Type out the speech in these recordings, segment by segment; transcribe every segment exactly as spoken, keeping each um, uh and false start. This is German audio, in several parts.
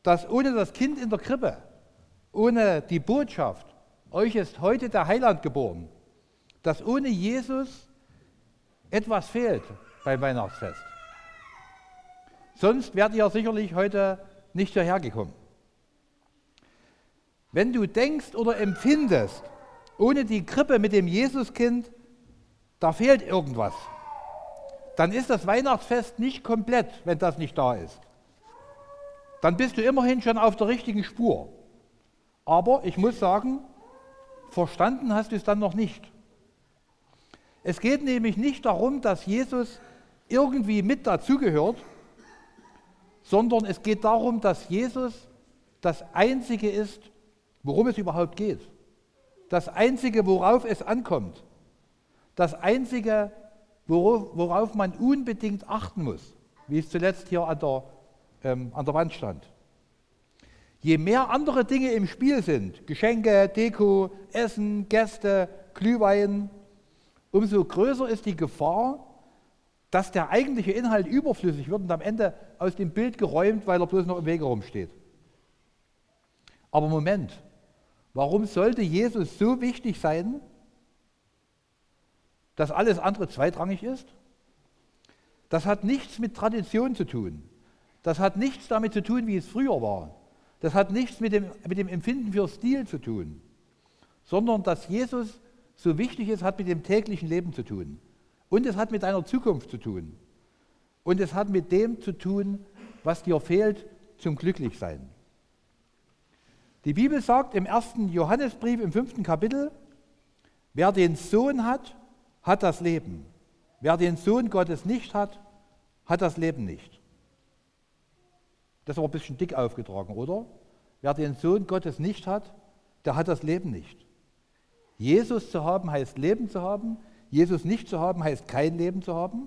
dass ohne das Kind in der Krippe, ohne die Botschaft, euch ist heute der Heiland geboren, dass ohne Jesus etwas fehlt beim Weihnachtsfest. Sonst wärt ihr sicherlich heute nicht hierher gekommen. Wenn du denkst oder empfindest, ohne die Krippe mit dem Jesuskind, da fehlt irgendwas, dann ist das Weihnachtsfest nicht komplett, wenn das nicht da ist. Dann bist du immerhin schon auf der richtigen Spur. Aber ich muss sagen, verstanden hast du es dann noch nicht. Es geht nämlich nicht darum, dass Jesus irgendwie mit dazugehört, sondern es geht darum, dass Jesus das Einzige ist, worum es überhaupt geht. Das Einzige, worauf es ankommt. Das Einzige, worauf, worauf man unbedingt achten muss, wie es zuletzt hier an der, ähm, an der Wand stand. Je mehr andere Dinge im Spiel sind, Geschenke, Deko, Essen, Gäste, Glühwein, umso größer ist die Gefahr, dass der eigentliche Inhalt überflüssig wird und am Ende aus dem Bild geräumt, weil er bloß noch im Wege rumsteht. Aber Moment, warum sollte Jesus so wichtig sein, dass alles andere zweitrangig ist? Das hat nichts mit Tradition zu tun. Das hat nichts damit zu tun, wie es früher war. Das hat nichts mit dem, mit dem Empfinden für Stil zu tun, sondern dass Jesus so wichtig ist, hat mit dem täglichen Leben zu tun. Und es hat mit deiner Zukunft zu tun. Und es hat mit dem zu tun, was dir fehlt zum Glücklichsein. Die Bibel sagt im ersten Johannesbrief im fünften Kapitel, wer den Sohn hat, hat das Leben. Wer den Sohn Gottes nicht hat, hat das Leben nicht. Das ist aber ein bisschen dick aufgetragen, oder? Wer den Sohn Gottes nicht hat, der hat das Leben nicht. Jesus zu haben heißt Leben zu haben, Jesus nicht zu haben heißt kein Leben zu haben.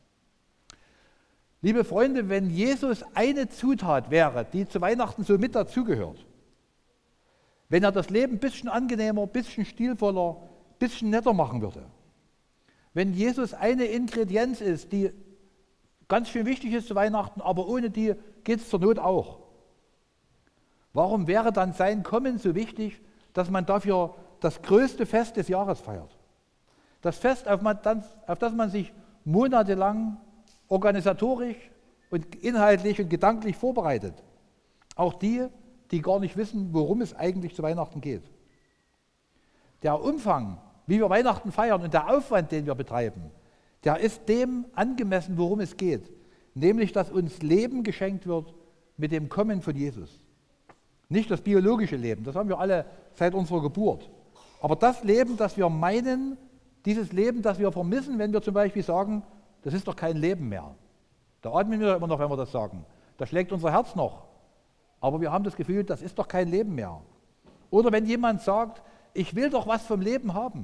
Liebe Freunde, wenn Jesus eine Zutat wäre, die zu Weihnachten so mit dazugehört, wenn er das Leben ein bisschen angenehmer, ein bisschen stilvoller, ein bisschen netter machen würde, wenn Jesus eine Ingredienz ist, die ganz schön wichtig ist zu Weihnachten, aber ohne die geht es zur Not auch. Warum wäre dann sein Kommen so wichtig, dass man dafür das größte Fest des Jahres feiert? Das Fest, auf, man dann, auf das man sich monatelang organisatorisch und inhaltlich und gedanklich vorbereitet. Auch die, die gar nicht wissen, worum es eigentlich zu Weihnachten geht. Der Umfang, wie wir Weihnachten feiern und der Aufwand, den wir betreiben, der ist dem angemessen, worum es geht. Nämlich, dass uns Leben geschenkt wird mit dem Kommen von Jesus. Nicht das biologische Leben, das haben wir alle seit unserer Geburt. Aber das Leben, das wir meinen, dieses Leben, das wir vermissen, wenn wir zum Beispiel sagen, das ist doch kein Leben mehr. Da atmen wir immer noch, wenn wir das sagen. Da schlägt unser Herz noch. Aber wir haben das Gefühl, das ist doch kein Leben mehr. Oder wenn jemand sagt, ich will doch was vom Leben haben.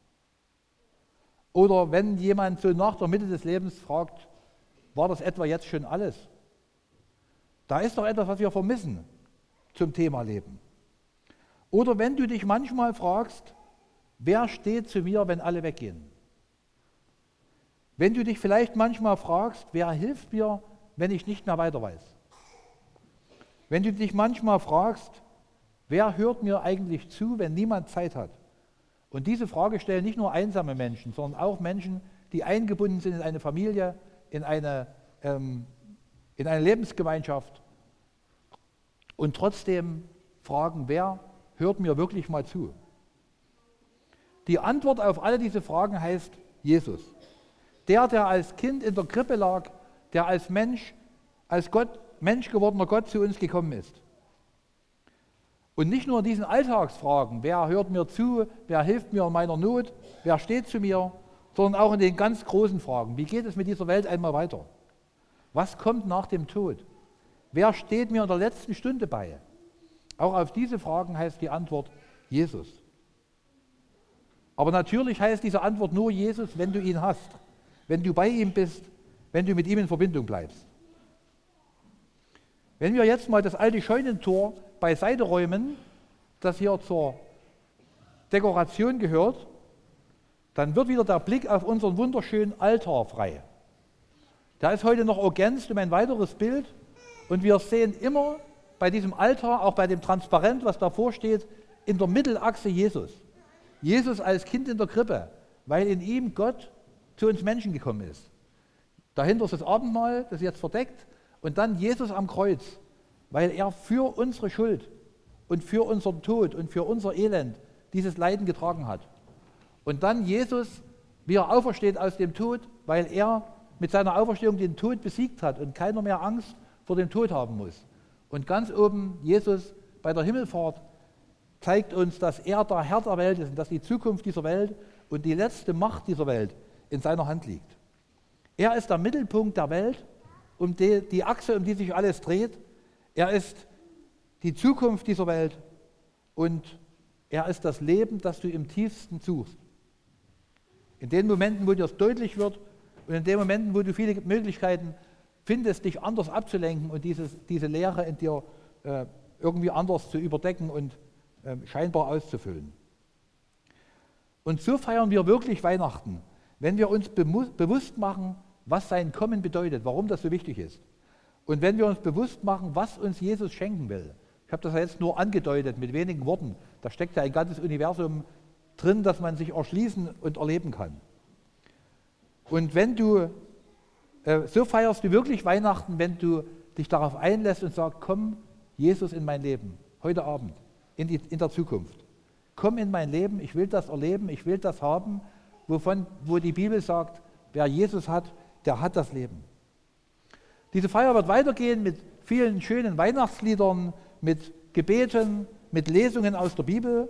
Oder wenn jemand so nach der Mitte des Lebens fragt, war das etwa jetzt schon alles? Da ist doch etwas, was wir vermissen zum Thema Leben. Oder wenn du dich manchmal fragst, wer steht zu mir, wenn alle weggehen? Wenn du dich vielleicht manchmal fragst, wer hilft mir, wenn ich nicht mehr weiter weiß? Wenn du dich manchmal fragst, wer hört mir eigentlich zu, wenn niemand Zeit hat? Und diese Frage stellen nicht nur einsame Menschen, sondern auch Menschen, die eingebunden sind in eine Familie, in eine, ähm, in eine Lebensgemeinschaft und trotzdem fragen, wer hört mir wirklich mal zu? Die Antwort auf alle diese Fragen heißt Jesus. Der, der als Kind in der Krippe lag, der als Mensch, als Gott, Mensch gewordener Gott zu uns gekommen ist. Und nicht nur in diesen Alltagsfragen, wer hört mir zu, wer hilft mir in meiner Not, wer steht zu mir, sondern auch in den ganz großen Fragen. Wie geht es mit dieser Welt einmal weiter? Was kommt nach dem Tod? Wer steht mir in der letzten Stunde bei? Auch auf diese Fragen heißt die Antwort Jesus. Aber natürlich heißt diese Antwort nur Jesus, wenn du ihn hast, wenn du bei ihm bist, wenn du mit ihm in Verbindung bleibst. Wenn wir jetzt mal das alte Scheunentor beiseite räumen, das hier zur Dekoration gehört, dann wird wieder der Blick auf unseren wunderschönen Altar frei. Der ist heute noch ergänzt um ein weiteres Bild und wir sehen immer bei diesem Altar, auch bei dem Transparent, was davor steht, in der Mittelachse Jesus. Jesus als Kind in der Krippe, weil in ihm Gott zu uns Menschen gekommen ist. Dahinter ist das Abendmahl, das ist jetzt verdeckt, und dann Jesus am Kreuz, weil er für unsere Schuld und für unseren Tod und für unser Elend dieses Leiden getragen hat. Und dann Jesus, wie er aufersteht aus dem Tod, weil er mit seiner Auferstehung den Tod besiegt hat und keiner mehr Angst vor dem Tod haben muss. Und ganz oben Jesus bei der Himmelfahrt zeigt uns, dass er der Herr der Welt ist und dass die Zukunft dieser Welt und die letzte Macht dieser Welt in seiner Hand liegt. Er ist der Mittelpunkt der Welt, um die, die Achse, um die sich alles dreht. Er ist die Zukunft dieser Welt und er ist das Leben, das du im tiefsten suchst. In den Momenten, wo dir das deutlich wird und in den Momenten, wo du viele Möglichkeiten findest, dich anders abzulenken und dieses, diese Leere in dir äh, irgendwie anders zu überdecken und äh, scheinbar auszufüllen. Und so feiern wir wirklich Weihnachten, wenn wir uns bewusst machen, was sein Kommen bedeutet, warum das so wichtig ist. Und wenn wir uns bewusst machen, was uns Jesus schenken will. Ich habe das ja jetzt nur angedeutet mit wenigen Worten. Da steckt ja ein ganzes Universum drin, das man sich erschließen und erleben kann. Und wenn du, äh, so feierst du wirklich Weihnachten, wenn du dich darauf einlässt und sagst, komm Jesus in mein Leben, heute Abend, in, die, in der Zukunft. Komm in mein Leben, ich will das erleben, ich will das haben, wovon, wo die Bibel sagt, wer Jesus hat, der hat das Leben. Diese Feier wird weitergehen mit vielen schönen Weihnachtsliedern, mit Gebeten, mit Lesungen aus der Bibel,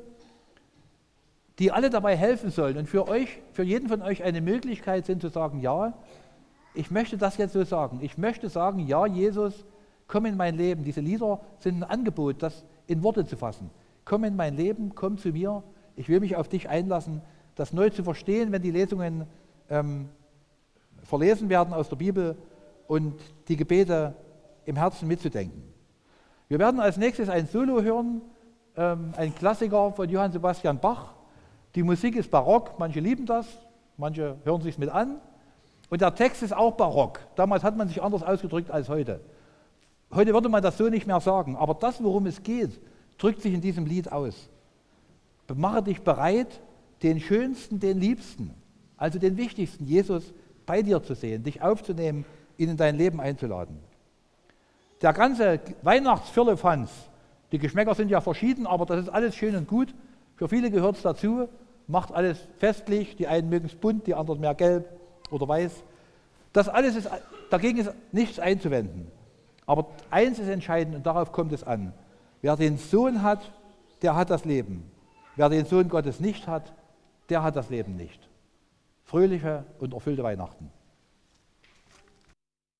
die alle dabei helfen sollen und für euch, für jeden von euch eine Möglichkeit sind zu sagen, ja, ich möchte das jetzt so sagen. Ich möchte sagen, ja, Jesus, komm in mein Leben. Diese Lieder sind ein Angebot, das in Worte zu fassen. Komm in mein Leben, komm zu mir. Ich will mich auf dich einlassen, das neu zu verstehen, wenn die Lesungen ähm, verlesen werden aus der Bibel und die Gebete im Herzen mitzudenken. Wir werden als nächstes ein Solo hören, ähm, ein Klassiker von Johann Sebastian Bach. Die Musik ist barock, manche lieben das, manche hören sich es mit an. Und der Text ist auch barock. Damals hat man sich anders ausgedrückt als heute. Heute würde man das so nicht mehr sagen, aber das, worum es geht, drückt sich in diesem Lied aus. Mache dich bereit, den Schönsten, den Liebsten, also den Wichtigsten, Jesus, bei dir zu sehen, dich aufzunehmen, ihn in dein Leben einzuladen. Der ganze Weihnachtsfirlefanz, die Geschmäcker sind ja verschieden, aber das ist alles schön und gut. Für viele gehört es dazu, macht alles festlich, die einen mögen es bunt, die anderen mehr gelb oder weiß. Das alles ist, dagegen ist nichts einzuwenden. Aber eins ist entscheidend und darauf kommt es an. Wer den Sohn hat, der hat das Leben. Wer den Sohn Gottes nicht hat, der hat das Leben nicht. Fröhliche und erfüllte Weihnachten.